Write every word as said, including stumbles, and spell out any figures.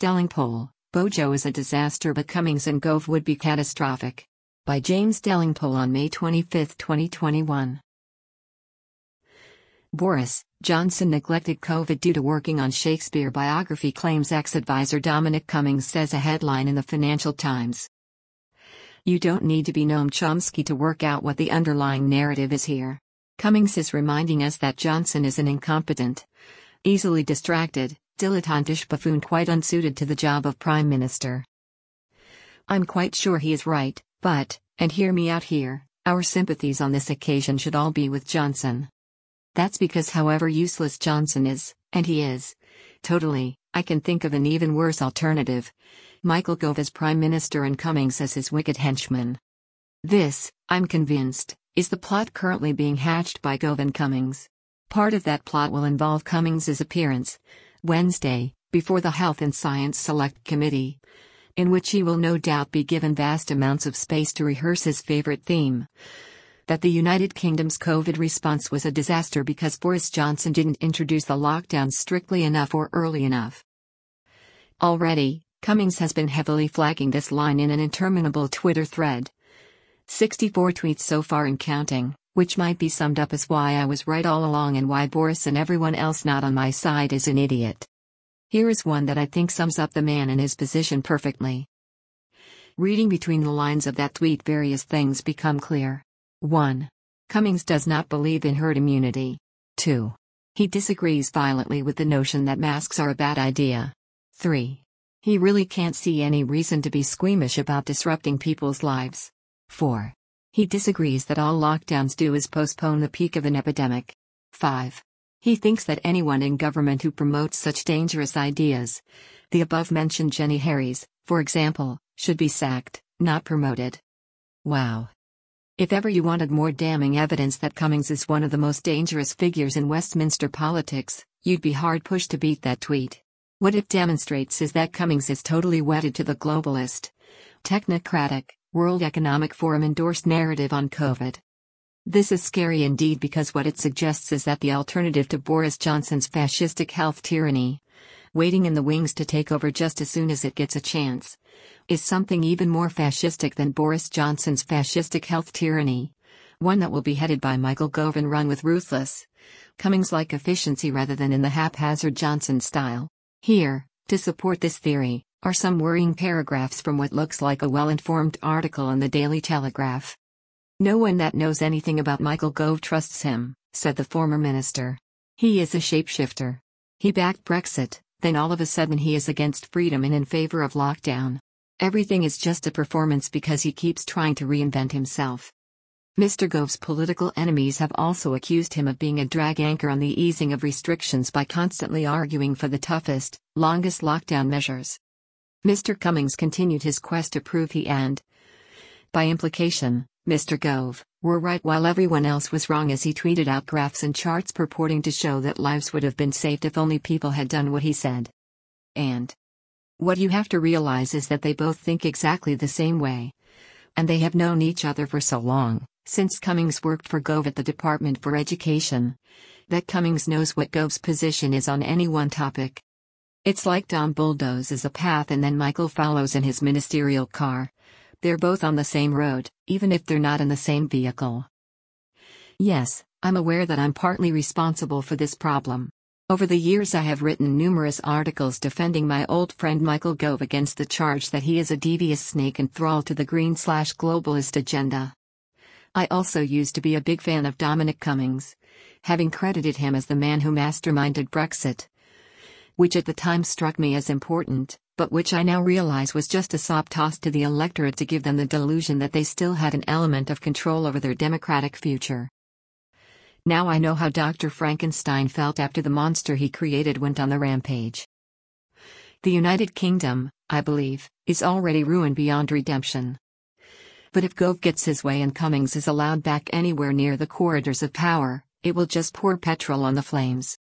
Delingpole, Bojo is a disaster but Cummings and Gove would be catastrophic. By James Delingpole on May twenty-fifth, twenty twenty-one. Boris Johnson neglected COVID due to working on Shakespeare biography, claims ex-advisor Dominic Cummings, says a headline in the Financial Times. You don't need to be Noam Chomsky to work out what the underlying narrative is here. Cummings is reminding us that Johnson is an incompetent, easily distracted, dilettantish buffoon quite unsuited to the job of Prime Minister. I'm quite sure he is right, but, and hear me out here, our sympathies on this occasion should all be with Johnson. That's because however useless Johnson is, and he is, totally, I can think of an even worse alternative: Michael Gove as Prime Minister and Cummings as his wicked henchman. This, I'm convinced, is the plot currently being hatched by Gove and Cummings. Part of that plot will involve Cummings's appearance, Wednesday, before the Health and Science Select Committee, in which he will no doubt be given vast amounts of space to rehearse his favorite theme: that the United Kingdom's COVID response was a disaster because Boris Johnson didn't introduce the lockdown strictly enough or early enough. Already, Cummings has been heavily flagging this line in an interminable Twitter thread. sixty-four tweets so far and counting, which might be summed up as why I was right all along and why Boris and everyone else not on my side is an idiot. Here is one that I think sums up the man and his position perfectly. Reading between the lines of that tweet, various things become clear. one. Cummings does not believe in herd immunity. two. He disagrees violently with the notion that masks are a bad idea. three. He really can't see any reason to be squeamish about disrupting people's lives. four. He disagrees that all lockdowns do is postpone the peak of an epidemic. five. He thinks that anyone in government who promotes such dangerous ideas, the above-mentioned Jenny Harries, for example, should be sacked, not promoted. Wow. If ever you wanted more damning evidence that Cummings is one of the most dangerous figures in Westminster politics, you'd be hard-pushed to beat that tweet. What it demonstrates is that Cummings is totally wedded to the globalist, technocratic, World Economic Forum-endorsed narrative on COVID. This is scary indeed because what it suggests is that the alternative to Boris Johnson's fascistic health tyranny, waiting in the wings to take over just as soon as it gets a chance, is something even more fascistic than Boris Johnson's fascistic health tyranny, one that will be headed by Michael Gove and run with ruthless, Cummings-like efficiency rather than in the haphazard Johnson style. Here, to support this theory, are some worrying paragraphs from what looks like a well-informed article in the Daily Telegraph. No one that knows anything about Michael Gove trusts him, said the former minister. He is a shapeshifter. He backed Brexit, then all of a sudden he is against freedom and in favor of lockdown. Everything is just a performance because he keeps trying to reinvent himself. Mister Gove's political enemies have also accused him of being a drag anchor on the easing of restrictions by constantly arguing for the toughest, longest lockdown measures. Mister Cummings continued his quest to prove he and, by implication, Mister Gove, were right while everyone else was wrong as he tweeted out graphs and charts purporting to show that lives would have been saved if only people had done what he said. And what you have to realize is that they both think exactly the same way. And they have known each other for so long, since Cummings worked for Gove at the Department for Education, that Cummings knows what Gove's position is on any one topic. It's like Dom bulldozes a path and then Michael follows in his ministerial car. They're both on the same road, even if they're not in the same vehicle. Yes, I'm aware that I'm partly responsible for this problem. Over the years I have written numerous articles defending my old friend Michael Gove against the charge that he is a devious snake and thrall to the green-slash-globalist agenda. I also used to be a big fan of Dominic Cummings, having credited him as the man who masterminded Brexit, which at the time struck me as important, but which I now realize was just a sop tossed to the electorate to give them the delusion that they still had an element of control over their democratic future. Now I know how Doctor Frankenstein felt after the monster he created went on the rampage. The United Kingdom, I believe, is already ruined beyond redemption. But if Gove gets his way and Cummings is allowed back anywhere near the corridors of power, it will just pour petrol on the flames.